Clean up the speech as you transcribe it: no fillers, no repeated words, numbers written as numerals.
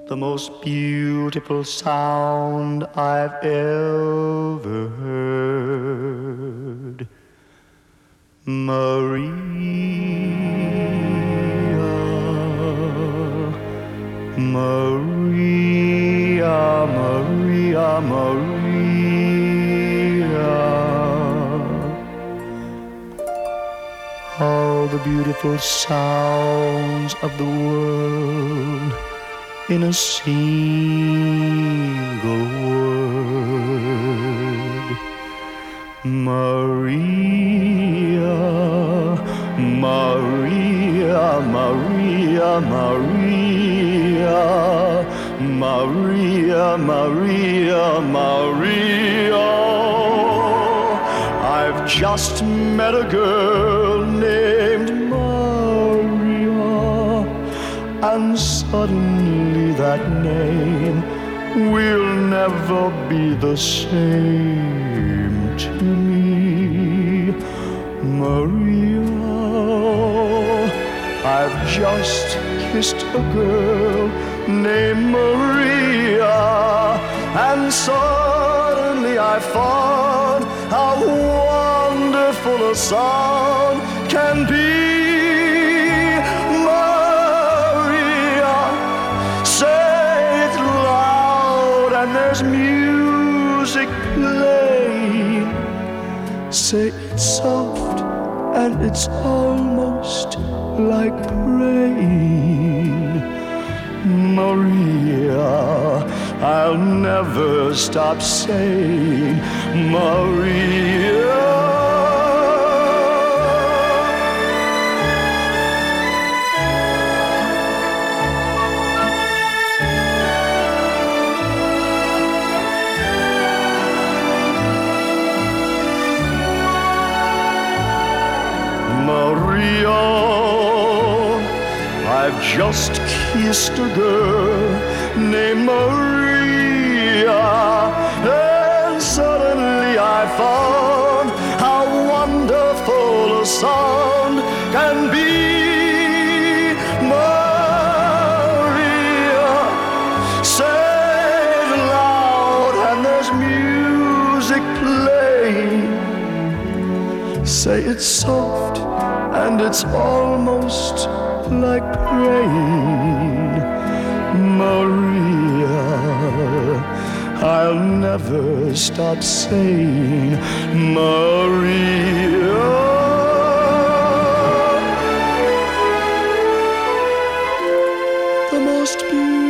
the most beautiful sound I've ever heard. Maria, Maria, Maria, Maria. All the beautiful sounds of the world in a single word. Maria, Maria, Maria, Maria, Maria, Maria, Maria. I've just met a girl named Maria, and suddenly that name will never be the same to me. Maria, I've just kissed a girl named Maria, and suddenly I found how wonderful a sound can be. Maria, say it loud and there's music playing. Say it soft and it's almost like praying. Maria, I'll never stop saying Maria. Maria, I've just kissed a girl named Maria, and suddenly I found how wonderful a sound can be. Maria, say it loud and there's music playing. Say it soft and it's almost like praying. Maria, I'll never stop saying Maria. The most beautiful